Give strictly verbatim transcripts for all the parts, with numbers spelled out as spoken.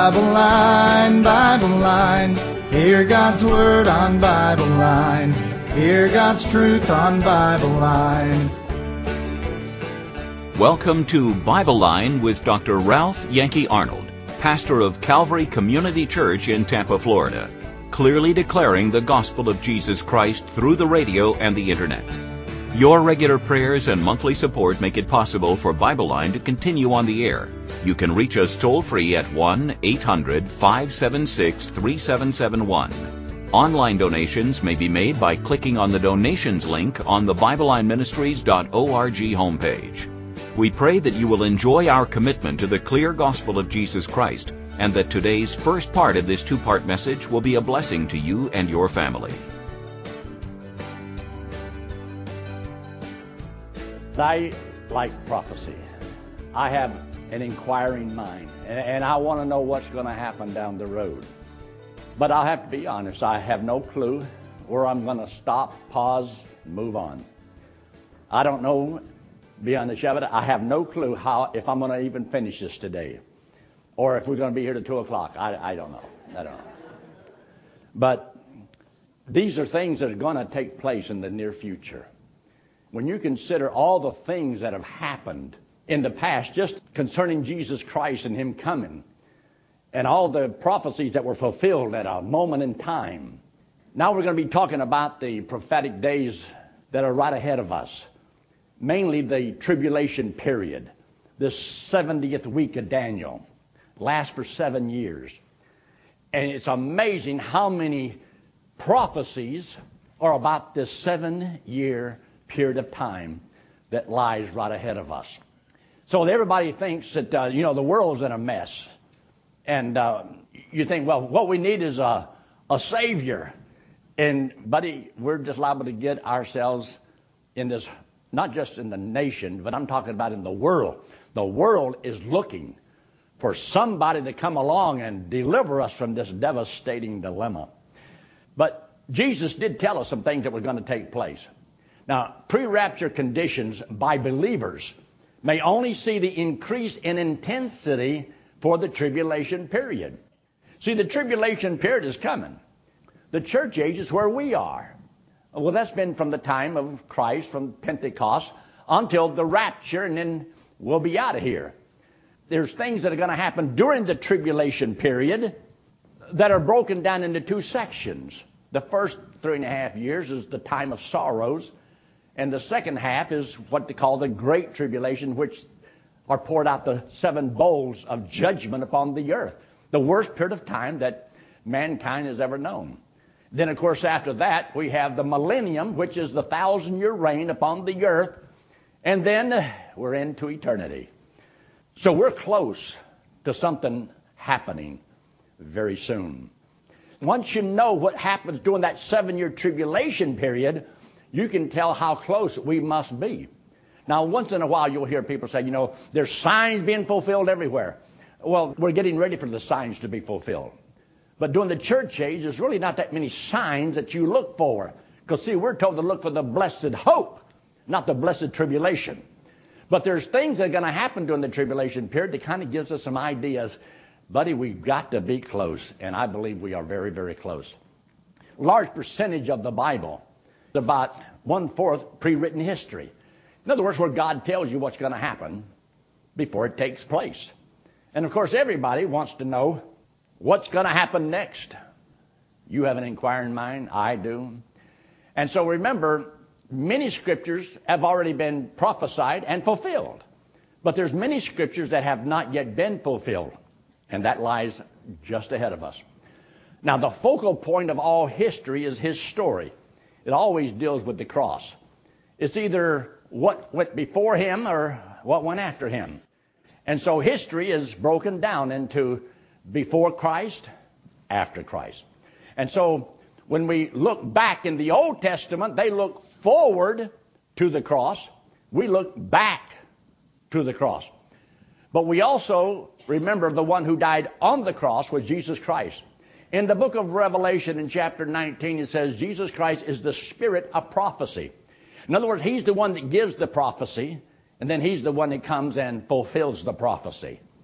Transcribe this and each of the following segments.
Bible Line, Bible Line. Hear God's Word on Bible Line. Hear God's truth on Bible Line. Welcome to Bible Line with Doctor Ralph Yankee Arnold, pastor of Calvary Community Church in Tampa, Florida, clearly declaring the gospel of Jesus Christ through the radio and the internet. Your regular prayers and monthly support make it possible for Bible Line to continue on the air. You can reach us toll-free at one eight hundred five seven six three seven seven one. Online donations may be made by clicking on the donations link on the Bible Line Ministries dot org homepage. We pray that you will enjoy our commitment to the clear gospel of Jesus Christ, and that today's first part of this two-part message will be a blessing to you and your family. I like prophecy. I have an inquiring mind, and, and I want to know what's going to happen down the road. But I'll have to be honest, I have no clue where I'm going to stop, pause, move on. I don't know, beyond the shadow, I have no clue how, if I'm going to even finish this today, or if we're going to be here till two o'clock. I, I don't know. I don't know. But these are things that are going to take place in the near future. When you consider all the things that have happened in the past, just concerning Jesus Christ and Him coming, and all the prophecies that were fulfilled at a moment in time. Now we're going to be talking about the prophetic days that are right ahead of us, mainly the tribulation period. This seventieth week of Daniel lasts for seven years. And it's amazing how many prophecies are about this seven-year period of time that lies right ahead of us. So everybody thinks that, uh, you know, the world's in a mess. And uh, you think, well, what we need is a, a Savior. And, buddy, we're just liable to get ourselves in this, not just in the nation, but I'm talking about in the world. The world is looking for somebody to come along and deliver us from this devastating dilemma. But Jesus did tell us some things that were going to take place. Now, pre-rapture conditions by believers may only see the increase in intensity for the tribulation period. See, the tribulation period is coming. The church age is where we are. Well, that's been from the time of Christ, from Pentecost, until the rapture, and then we'll be out of here. There's things that are going to happen during the tribulation period that are broken down into two sections. The first three and a half years is the time of sorrows, and the second half is what they call the Great Tribulation, which are poured out the seven bowls of judgment upon the earth. The worst period of time that mankind has ever known. Then, of course, after that, we have the millennium, which is the thousand-year reign upon the earth. And then we're into eternity. So we're close to something happening very soon. Once you know what happens during that seven-year tribulation period, you can tell how close we must be. Now, once in a while, you'll hear people say, you know, there's signs being fulfilled everywhere. Well, we're getting ready for the signs to be fulfilled. But during the church age, there's really not that many signs that you look for. Because, see, we're told to look for the blessed hope, not the blessed tribulation. But there's things that are going to happen during the tribulation period that kind of gives us some ideas. Buddy, we've got to be close, and I believe we are very, very close. Large percentage of the Bible, about one-fourth pre-written history. In other words, where God tells you what's going to happen before it takes place. And, of course, everybody wants to know what's going to happen next. You have an inquiring mind. I do. And so remember, many scriptures have already been prophesied and fulfilled. But there's many scriptures that have not yet been fulfilled. And that lies just ahead of us. Now, the focal point of all history is His story. It always deals with the cross. It's either what went before Him or what went after Him. And so history is broken down into before Christ, after Christ. And so when we look back in the Old Testament, they look forward to the cross. We look back to the cross. But we also remember the one who died on the cross was Jesus Christ. In the book of Revelation in chapter nineteen, it says Jesus Christ is the spirit of prophecy. In other words, He's the one that gives the prophecy, and then He's the one that comes and fulfills the prophecy.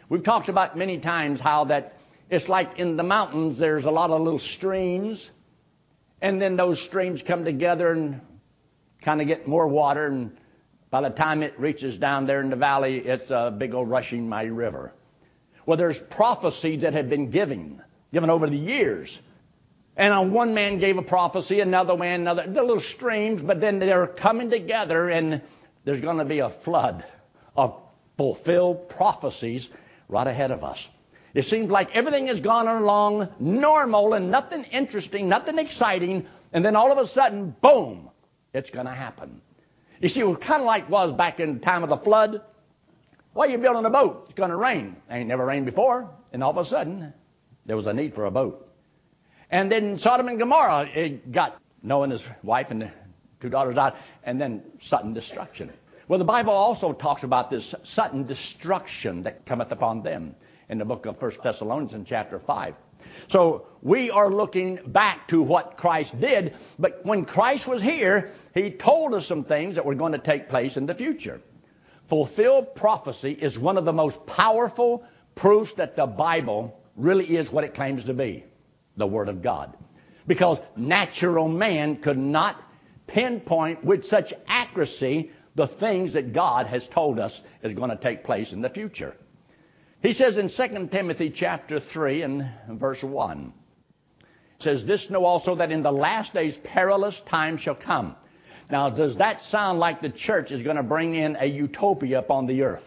We've talked about many times how that it's like in the mountains there's a lot of little streams, and then those streams come together and kind of get more water, and by the time it reaches down there in the valley, it's a big old rushing mighty river. Well, there's prophecies that have been given, given over the years. And on one man gave a prophecy, another man, another, they're little streams, but then they're coming together, and there's going to be a flood of fulfilled prophecies right ahead of us. It seems like everything has gone along normal and nothing interesting, nothing exciting, and then all of a sudden, boom, it's going to happen. You see, it was kind of like it was back in the time of the flood. Why are you building a boat? It's going to rain. It ain't never rained before, and all of a sudden, there was a need for a boat. And then Sodom and Gomorrah, it got Noah and his wife and the two daughters out, and then sudden destruction. Well, the Bible also talks about this sudden destruction that cometh upon them in the book of First Thessalonians in chapter five. So we are looking back to what Christ did, but when Christ was here, he told us some things that were going to take place in the future. Fulfilled prophecy is one of the most powerful proofs that the Bible really is what it claims to be, the Word of God. Because natural man could not pinpoint with such accuracy the things that God has told us is going to take place in the future. He says in Second Timothy chapter three and verse one, it says, "This know also that in the last days perilous times shall come." Now, does that sound like the church is going to bring in a utopia upon the earth?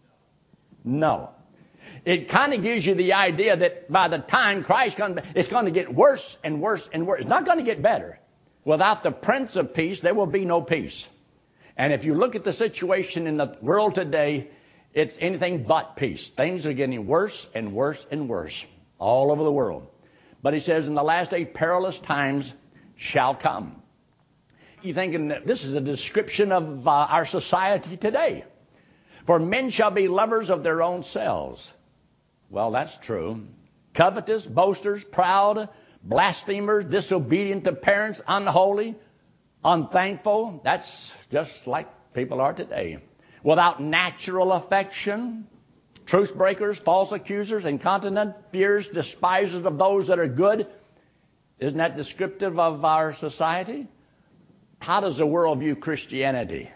No. It kind of gives you the idea that by the time Christ comes, it's going to get worse and worse and worse. It's not going to get better. Without the Prince of Peace, there will be no peace. And if you look at the situation in the world today, it's anything but peace. Things are getting worse and worse and worse all over the world. But he says, in the last day, perilous times shall come. You're thinking that this is a description of uh, our society today. For men shall be lovers of their own selves. Well, that's true. Covetous, boasters, proud, blasphemers, disobedient to parents, unholy, unthankful. That's just like people are today. Without natural affection, truce breakers, false accusers, incontinent, fierce, despisers of those that are good. Isn't that descriptive of our society? How does the world view Christianity?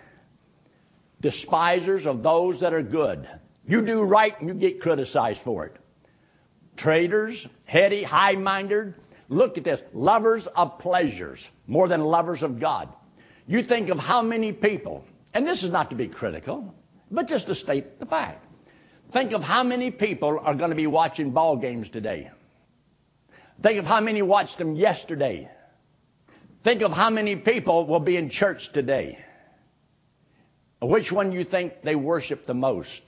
Despisers of those that are good. You do right and you get criticized for it. Traitors, heady, high-minded. Look at this. Lovers of pleasures more than lovers of God. You think of how many people, and this is not to be critical, but just to state the fact. Think of how many people are going to be watching ball games today. Think of how many watched them yesterday. Think of how many people will be in church today. Which one you think they worship the most?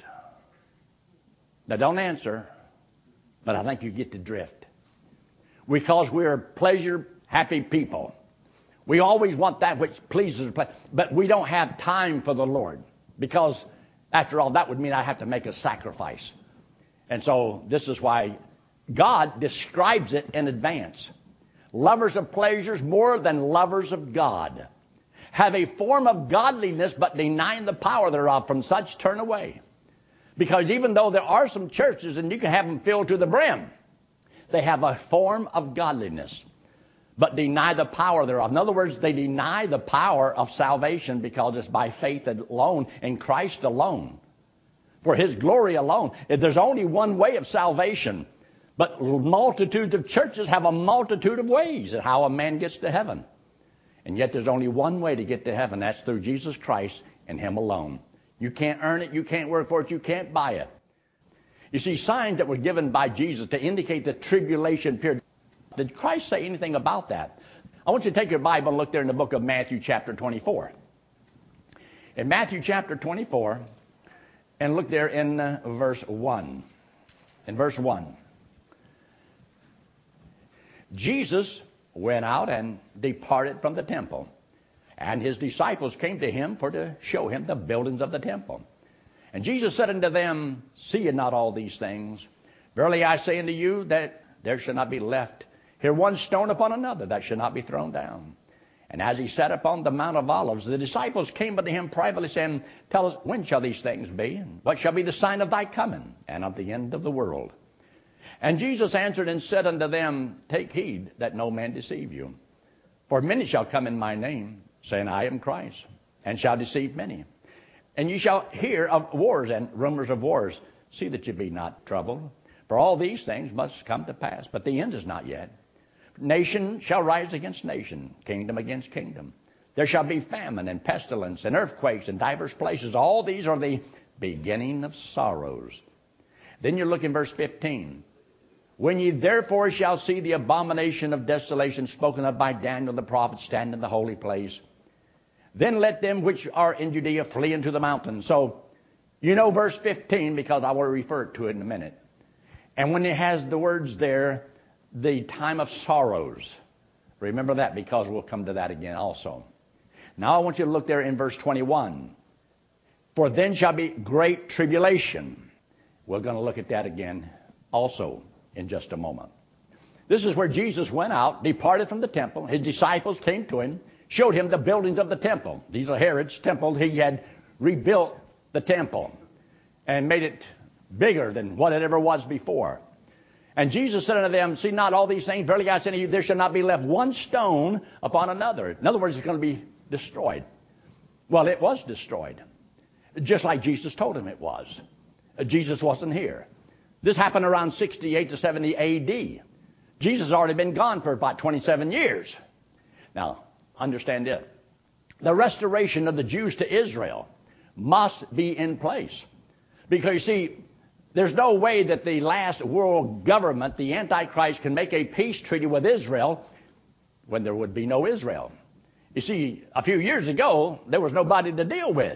Now, don't answer, but I think you get the drift. Because we are pleasure-happy people. We always want that which pleases us, but we don't have time for the Lord. Because, after all, that would mean I have to make a sacrifice. And so, this is why God describes it in advance. Lovers of pleasures more than lovers of God. Have a form of godliness, but denying the power thereof. From such turn away. Because even though there are some churches, and you can have them filled to the brim, they have a form of godliness, but deny the power thereof. In other words, they deny the power of salvation because it's by faith alone, in Christ alone, for His glory alone. There's only one way of salvation. But multitudes of churches have a multitude of ways at how a man gets to heaven. And yet there's only one way to get to heaven. That's through Jesus Christ and Him alone. You can't earn it. You can't work for it. You can't buy it. You see, signs that were given by Jesus to indicate the tribulation period. Did Christ say anything about that? I want you to take your Bible and look there in the book of Matthew chapter twenty-four. In Matthew chapter twenty-four, and look there in uh, verse one. In verse one. Jesus went out and departed from the temple, and His disciples came to Him for to show Him the buildings of the temple. And Jesus said unto them, See ye not all these things? Verily I say unto you that there shall not be left here one stone upon another that shall not be thrown down. And as he sat upon the Mount of Olives, the disciples came unto him privately, saying, Tell us, when shall these things be? And what shall be the sign of thy coming, and of the end of the world? And Jesus answered and said unto them, Take heed that no man deceive you. For many shall come in my name, saying, I am Christ, and shall deceive many. And ye shall hear of wars and rumors of wars. See that ye be not troubled. For all these things must come to pass, but the end is not yet. Nation shall rise against nation, kingdom against kingdom. There shall be famine and pestilence and earthquakes in divers places. All these are the beginning of sorrows. Then you look in verse fifteen. When ye therefore shall see the abomination of desolation spoken of by Daniel the prophet stand in the holy place, then let them which are in Judea flee into the mountains. So, you know verse fifteen, because I will refer to it in a minute. And when it has the words there, the time of sorrows, remember that, because we'll come to that again also. Now I want you to look there in verse twenty-one. For then shall be great tribulation. We're going to look at that again also in just a moment. This is where Jesus went out, departed from the temple. His disciples came to him, showed him the buildings of the temple. These are Herod's temple. He had rebuilt the temple and made it bigger than what it ever was before. And Jesus said unto them, See not all these things, verily I say unto you, there shall not be left one stone upon another. In other words, it's going to be destroyed. Well, it was destroyed, just like Jesus told him it was. Jesus wasn't here. This happened around sixty-eight to seventy A D Jesus has already been gone for about twenty-seven years. Now, understand it. The restoration of the Jews to Israel must be in place. Because, you see, there's no way that the last world government, the Antichrist, can make a peace treaty with Israel when there would be no Israel. You see, a few years ago, there was nobody to deal with.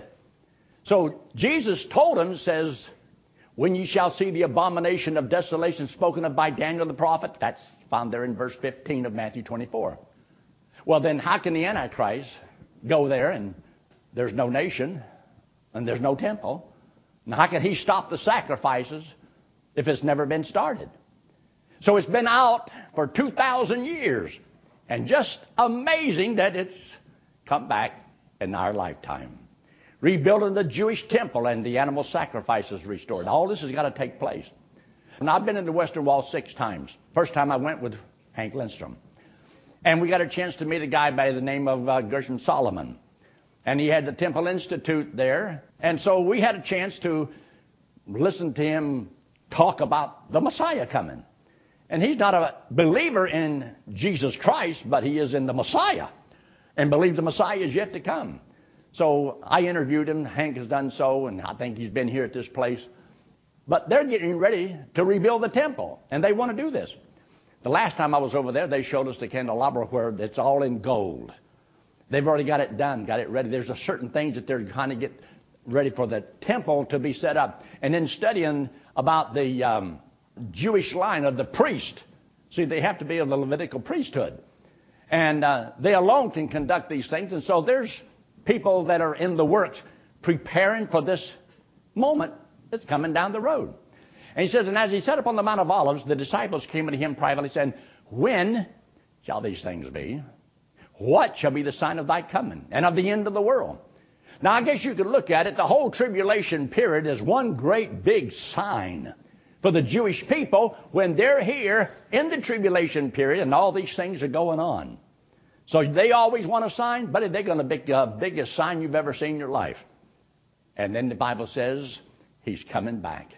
So Jesus told him, says, when ye shall see the abomination of desolation spoken of by Daniel the prophet, that's found there in verse fifteen of Matthew twenty-four. Well, then how can the Antichrist go there and there's no nation and there's no temple? And how can he stop the sacrifices if it's never been started? So it's been out for two thousand years. And just amazing that it's come back in our lifetime. Rebuilding the Jewish temple and the animal sacrifices restored. All this has got to take place. And I've been in the Western Wall six times. First time I went with Hank Lindstrom. And we got a chance to meet a guy by the name of uh, Gershom Solomon. And he had the Temple Institute there. And so we had a chance to listen to him talk about the Messiah coming. And he's not a believer in Jesus Christ, but he is in the Messiah and believes the Messiah is yet to come. So I interviewed him. Hank has done so, and I think he's been here at this place. But they're getting ready to rebuild the temple, and they want to do this. The last time I was over there, they showed us the candelabra where it's all in gold. They've already got it done, got it ready. There's a certain things that they're trying to get ready for the temple to be set up. And then studying about the um, Jewish line of the priest. See, they have to be of the Levitical priesthood. And uh, they alone can conduct these things. And so there's people that are in the works preparing for this moment that's coming down the road. And he says, and as he sat upon the Mount of Olives, the disciples came unto him privately, saying, when shall these things be? What shall be the sign of thy coming and of the end of the world? Now, I guess you could look at it, the whole tribulation period is one great big sign for the Jewish people when they're here in the tribulation period and all these things are going on. So they always want a sign, but they're going to be the biggest sign you've ever seen in your life. And then the Bible says he's coming back.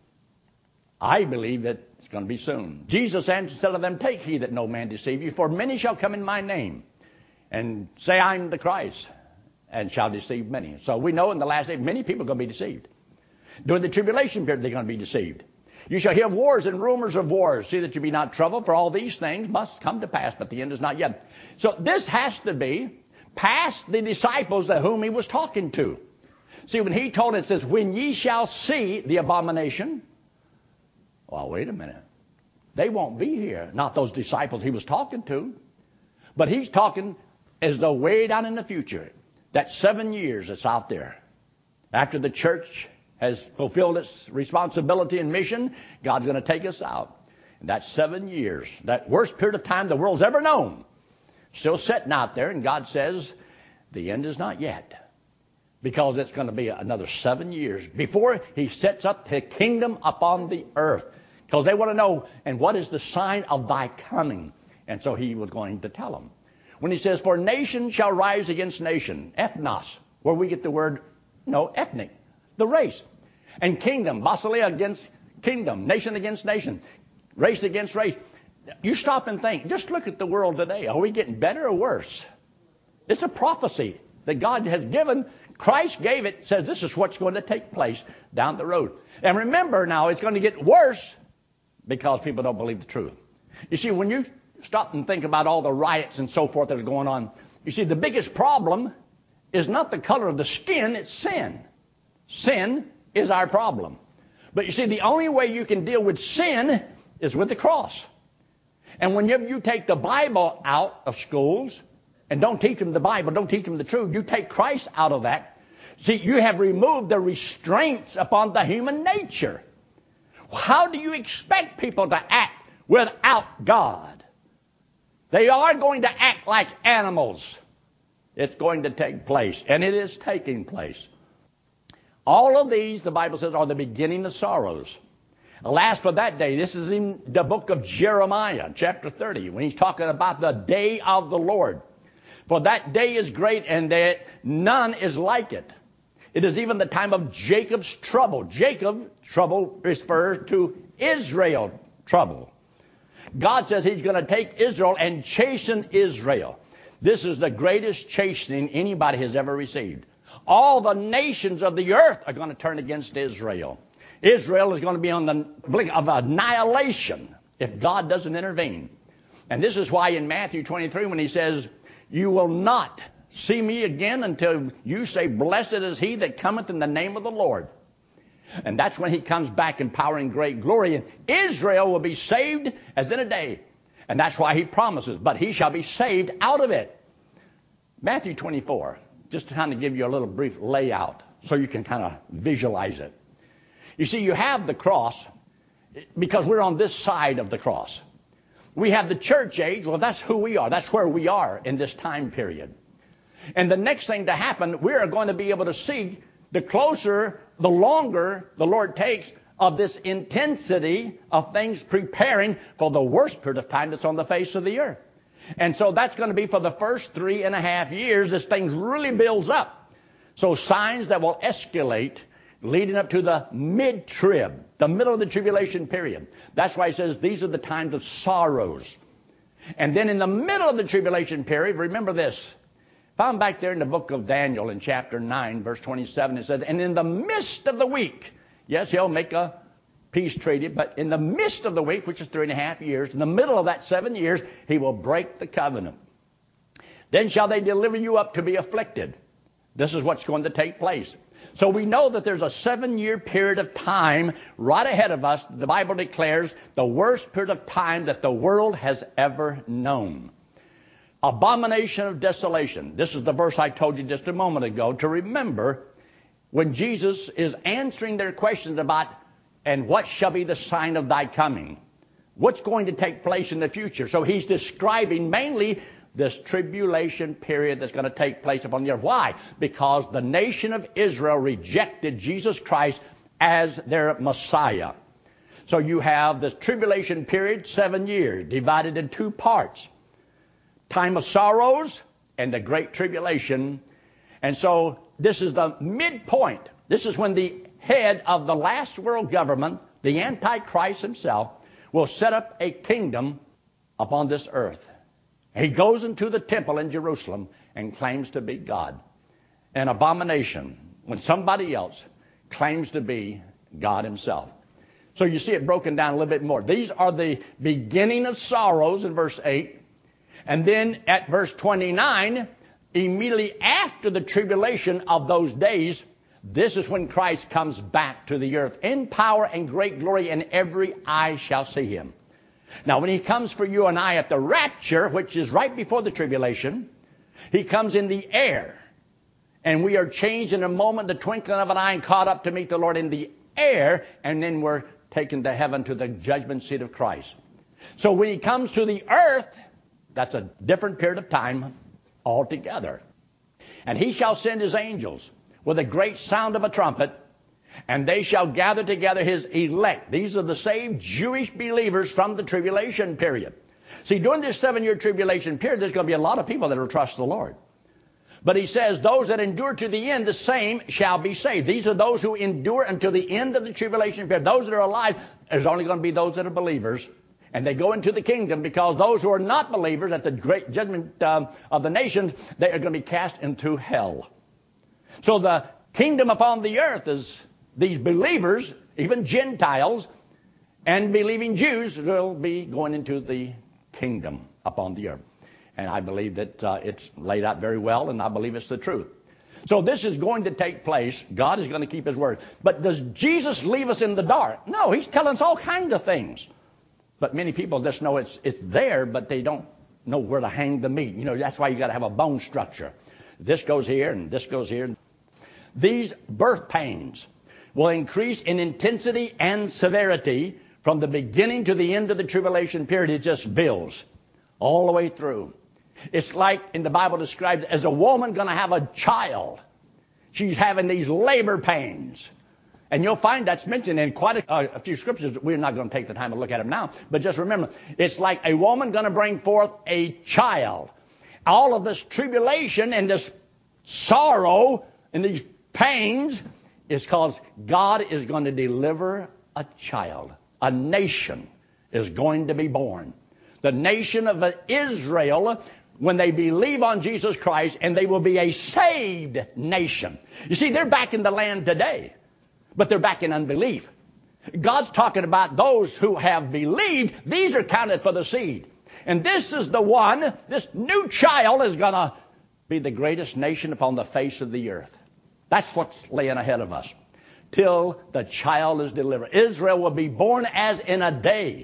I believe that it's going to be soon. Jesus answered and said to them, take heed that no man deceive you, for many shall come in my name and say I'm the Christ, and shall deceive many. So we know in the last day many people are going to be deceived. During the tribulation period, they're going to be deceived. You shall hear of wars and rumors of wars. See that you be not troubled, for all these things must come to pass, but the end is not yet. So this has to be past the disciples to whom he was talking to. See, when he told it, it says, when ye shall see the abomination. Well, wait a minute. They won't be here. Not those disciples he was talking to. But he's talking as though way down in the future. That seven years that's out there. After the church has fulfilled its responsibility and mission, God's going to take us out. And that's seven years. That worst period of time the world's ever known. still sitting out there, and God says the end is not yet, because it's going to be another seven years before he sets up his kingdom upon the earth, because they want to know, and what is the sign of thy coming? And so he was going to tell them. When he says, for nation shall rise against nation, ethnos, where we get the word, no, ethnic, the race, and kingdom, basileia against kingdom, nation against nation, race against race. You stop and think, just look at the world today. Are we getting better or worse? It's a prophecy that God has given. Christ gave it, says this is what's going to take place down the road. And remember now, it's going to get worse because people don't believe the truth. You see, when you stop and think about all the riots and so forth that are going on, you see, the biggest problem is not the color of the skin, it's sin. Sin is our problem. But you see, the only way you can deal with sin is with the cross. And whenever you take the Bible out of schools and don't teach them the Bible, don't teach them the truth, you take Christ out of that, see, you have removed the restraints upon the human nature. How do you expect people to act without God? They are going to act like animals. It's going to take place, and it is taking place. All of these, the Bible says, are the beginning of sorrows. Alas, for that day. This is in the book of Jeremiah, chapter thirty, when he's talking about the day of the Lord. For that day is great, and that none is like it. It is even the time of Jacob's trouble. Jacob trouble refers to Israel trouble. God says he's going to take Israel and chasten Israel. This is the greatest chastening anybody has ever received. All the nations of the earth are going to turn against Israel. Israel is going to be on the brink of annihilation if God doesn't intervene. And this is why in Matthew twenty-three, when he says, you will not see me again until you say, blessed is he that cometh in the name of the Lord. And that's when he comes back in power and great glory. And Israel will be saved as in a day. And that's why he promises, but he shall be saved out of it. Matthew twenty-four, just to kind of give you a little brief layout so you can kind of visualize it. You see, you have the cross because we're on this side of the cross. We have the church age. Well, that's who we are. That's where we are in this time period. And the next thing to happen, we are going to be able to see the closer, the longer the Lord takes of this intensity of things preparing for the worst period of time that's on the face of the earth. And so that's going to be for the first three and a half years. This thing really builds up. So signs that will escalate leading up to the mid-trib, the middle of the tribulation period. That's why he says these are the times of sorrows. And then in the middle of the tribulation period, remember this. Found back there in the book of Daniel in chapter nine, verse twenty-seven, it says, and in the midst of the week, yes, he'll make a peace treaty, but in the midst of the week, which is three and a half years, in the middle of that seven years, he will break the covenant. Then shall they deliver you up to be afflicted. This is what's going to take place. So we know that there's a seven-year period of time right ahead of us. The Bible declares the worst period of time that the world has ever known. Abomination of desolation. This is the verse I told you just a moment ago to remember when Jesus is answering their questions about, and what shall be the sign of thy coming? What's going to take place in the future? So he's describing mainly this tribulation period that's going to take place upon the earth. Why? Because the nation of Israel rejected Jesus Christ as their Messiah. So you have this tribulation period, seven years, divided in two parts. Time of sorrows and the great tribulation. And so this is the midpoint. This is when the head of the last world government, the Antichrist himself, will set up a kingdom upon this earth. He goes into the temple in Jerusalem and claims to be God. An abomination when somebody else claims to be God himself. So you see it broken down a little bit more. These are the beginning of sorrows in verse eight. And then at verse twenty-nine, immediately after the tribulation of those days, this is when Christ comes back to the earth in power and great glory, and every eye shall see him. Now, when he comes for you and I at the rapture, which is right before the tribulation, he comes in the air. And we are changed in a moment, the twinkling of an eye, and caught up to meet the Lord in the air. And then we're taken to heaven to the judgment seat of Christ. So when he comes to the earth, That's a different period of time altogether. And he shall send his angels with a great sound of a trumpet, and they shall gather together his elect. These are the saved Jewish believers from the tribulation period. See, during this seven-year tribulation period, there's going to be a lot of people that will trust the Lord. But he says, those that endure to the end, the same shall be saved. These are those who endure until the end of the tribulation period. Those that are alive, there's only going to be those that are believers. And they go into the kingdom, because those who are not believers at the great judgment um, of the nations, they are going to be cast into hell. So the kingdom upon the earth is these believers, even Gentiles, and believing Jews will be going into the kingdom upon the earth. And I believe that uh, it's laid out very well, and I believe it's the truth. So this is going to take place. God is going to keep his word. But does Jesus leave us in the dark? No, he's telling us all kinds of things. But many people just know it's it's there, but they don't know where to hang the meat. You know, that's why you got to have a bone structure. This goes here, and this goes here. These birth pains will increase in intensity and severity from the beginning to the end of the tribulation period. It just builds all the way through. It's like in the Bible described as a woman going to have a child. She's having these labor pains. And you'll find that's mentioned in quite a, uh, a few scriptures. We're not going to take the time to look at them now. But just remember, it's like a woman going to bring forth a child. All of this tribulation and this sorrow and these pains is because God is going to deliver a child. A nation is going to be born. The nation of Israel, when they believe on Jesus Christ, and they will be a saved nation. You see, they're back in the land today, but they're back in unbelief. God's talking about those who have believed. These are counted for the seed. And this is the one, this new child is going to be the greatest nation upon the face of the earth. That's what's laying ahead of us. Till the child is delivered. Israel will be born as in a day.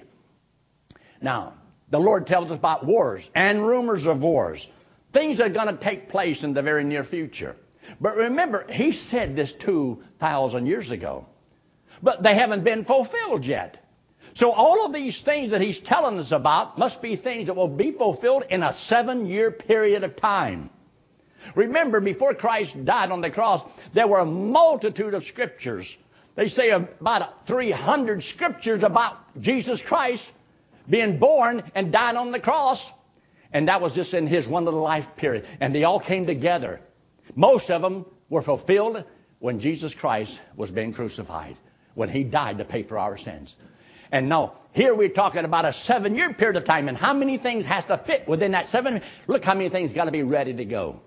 Now, the Lord tells us about wars and rumors of wars. Things are going to take place in the very near future. But remember, he said this two thousand years ago. But they haven't been fulfilled yet. So all of these things that he's telling us about must be things that will be fulfilled in a seven-year period of time. Remember, before Christ died on the cross, there were a multitude of scriptures. They say about three hundred scriptures about Jesus Christ being born and dying on the cross. And that was just in his one little life period. And they all came together. Most of them were fulfilled when Jesus Christ was being crucified, when he died to pay for our sins. And now, here we're talking about a seven-year period of time. And how many things has to fit within that seven? Look how many things got to be ready to go.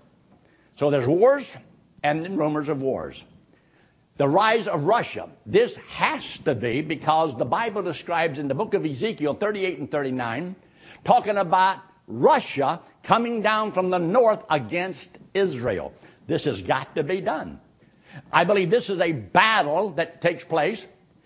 So there's wars and then rumors of wars. The rise of Russia. This has to be because the Bible describes in the book of Ezekiel thirty-eight and thirty-nine, talking about Russia coming down from the north against Israel. This has got to be done. I believe this is a battle that takes place,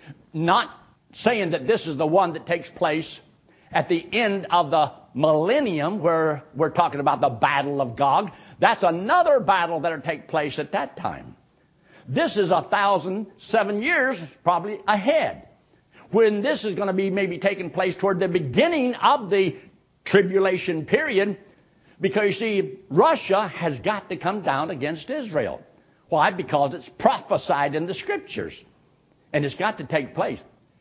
not saying that this is the one that takes place at the end of the millennium, where we're talking about the battle of Gog. That's another battle that will take place at that time. This is a thousand seven years probably ahead, when this is going to be maybe taking place toward the beginning of the tribulation period, because you see, Russia has got to come down against Israel. Why? Because it's prophesied in the scriptures, and it's got to take place.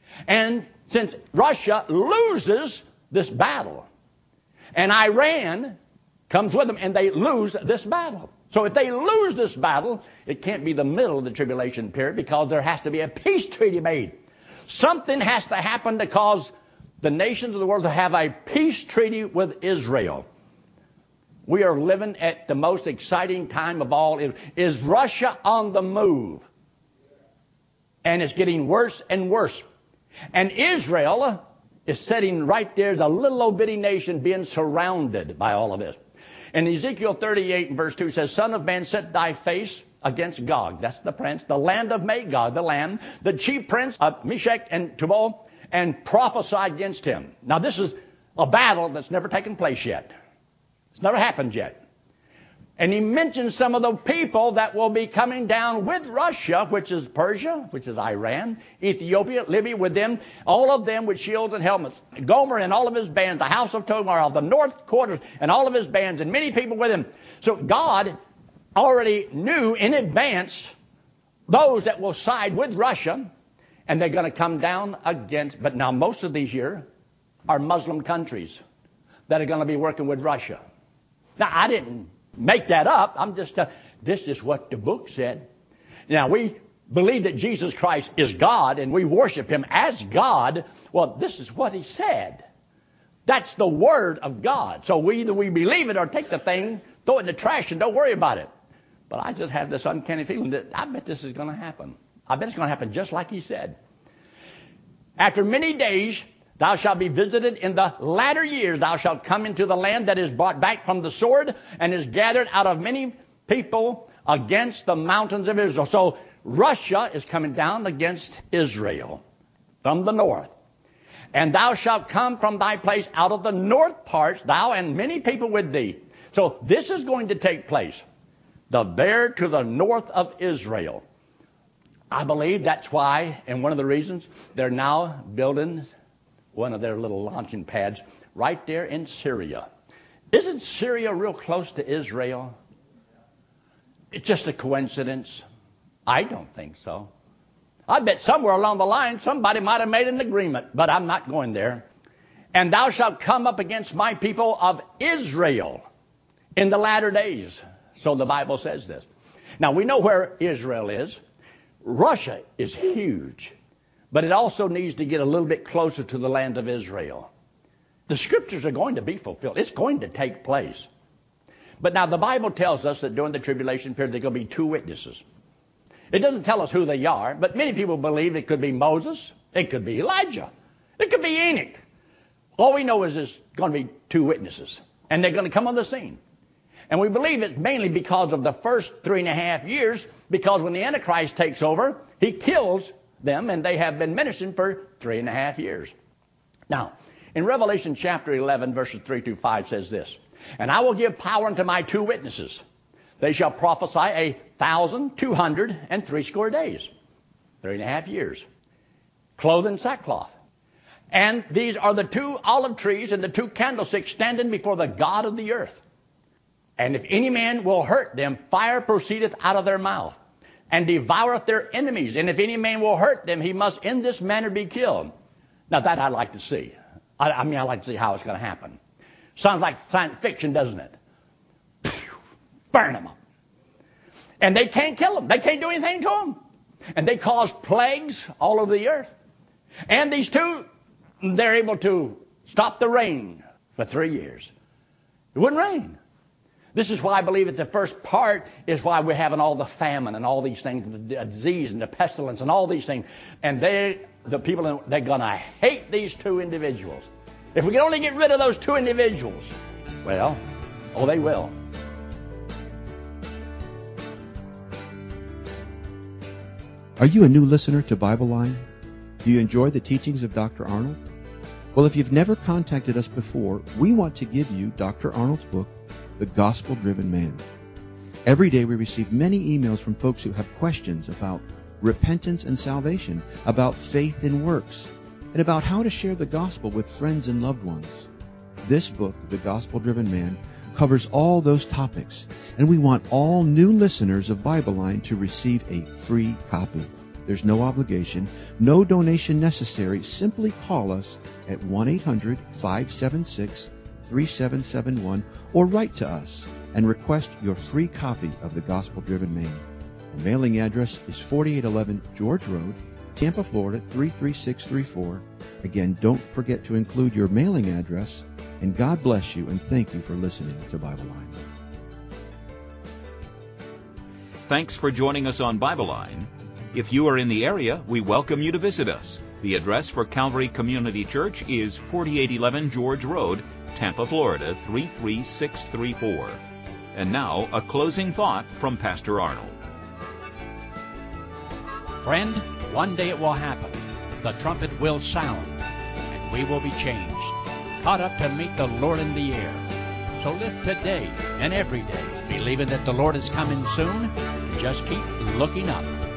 And since Russia loses this battle, and Iran comes with them, and they lose this battle. So if they lose this battle, it can't be the middle of the tribulation period, because there has to be a peace treaty made. Something has to happen to cause the nations of the world to have a peace treaty with Israel. We are living at the most exciting time of all. Is Russia on the move? And it's getting worse and worse. And Israel is sitting right there as a little old bitty nation being surrounded by all of this. And Ezekiel thirty-eight and verse two says, Son of man, set thy face against Gog. That's the prince. The land of Magog, the land. The chief prince of Meshech and Tubal, and prophesy against him. Now this is a battle that's never taken place yet. It's never happened yet. And he mentions some of the people that will be coming down with Russia, which is Persia, which is Iran, Ethiopia, Libya, with them, all of them with shields and helmets. Gomer and all of his bands, the house of Tamar, the north quarters, and all of his bands, and many people with him. So God already knew in advance those that will side with Russia, and they're going to come down against. But now most of these here are Muslim countries that are going to be working with Russia. Now, I didn't make that up. I'm just, uh, this is what the book said. Now, we believe that Jesus Christ is God and we worship him as God. Well, this is what he said. That's the word of God. So we either we believe it or take the thing, throw it in the trash and don't worry about it. But I just have this uncanny feeling that I bet this is going to happen. I bet it's going to happen just like he said. After many days, thou shalt be visited in the latter years. Thou shalt come into the land that is brought back from the sword and is gathered out of many people against the mountains of Israel. So Russia is coming down against Israel from the north. And thou shalt come from thy place out of the north parts, thou and many people with thee. So this is going to take place. The bear to the north of Israel. I believe that's why, and one of the reasons, they're now building one of their little launching pads right there in Syria. Isn't Syria real close to Israel? It's just a coincidence? I don't think so. I bet somewhere along the line somebody might have made an agreement, but I'm not going there. And thou shalt come up against my people of Israel in the latter days. So the Bible says this. Now we know where Israel is. Russia is huge. But it also needs to get a little bit closer to the land of Israel. The scriptures are going to be fulfilled. It's going to take place. But now the Bible tells us that during the tribulation period there are going to be two witnesses. It doesn't tell us who they are, but many people believe it could be Moses, it could be Elijah, it could be Enoch. All we know is there's going to be two witnesses, and they're going to come on the scene. And we believe it's mainly because of the first three and a half years, because when the Antichrist takes over, he kills them, and they have been ministering for three and a half years. Now, in Revelation chapter eleven, verses three through five says this, and I will give power unto my two witnesses. They shall prophesy a thousand, two hundred, and threescore days. Three and a half years. Clothed in sackcloth. And these are the two olive trees and the two candlesticks standing before the God of the earth. And if any man will hurt them, fire proceedeth out of their mouth, and devoureth their enemies. And if any man will hurt them, he must in this manner be killed. Now that I'd like to see. I, I mean, I'd like to see how it's going to happen. Sounds like science fiction, doesn't it? Burn them up. And they can't kill them. They can't do anything to them. And they cause plagues all over the earth. And these two, they're able to stop the rain for three years. It wouldn't rain. This is why I believe that the first part is why we're having all the famine and all these things, the disease and the pestilence and all these things. And they, the people, they're going to hate these two individuals. If we can only get rid of those two individuals, well, oh, they will. Are you a new listener to Bible Line? Do you enjoy the teachings of Doctor Arnold? Well, if you've never contacted us before, we want to give you Doctor Arnold's book, The Gospel-Driven Man. Every day we receive many emails from folks who have questions about repentance and salvation, about faith and works, and about how to share the gospel with friends and loved ones. This book, The Gospel-Driven Man, covers all those topics, and we want all new listeners of Bible Line to receive a free copy. There's no obligation, no donation necessary. Simply call us at one eight hundred, five seven six, three seven seven one or write to us and request your free copy of The Gospel-Driven Man. The mailing address is forty-eight eleven George Road, Tampa, Florida three three six three four. Again, don't forget to include your mailing address, and God bless you and thank you for listening to Bible Line. Thanks for joining us on Bible Line. If you are in the area, we welcome you to visit us. The address for Calvary Community Church is forty-eight eleven George Road, Tampa, Florida three three six three four. And now, a closing thought from Pastor Arnold. Friend, one day it will happen. The trumpet will sound, and we will be changed, caught up to meet the Lord in the air. So live today and every day, believing that the Lord is coming soon. Just keep looking up.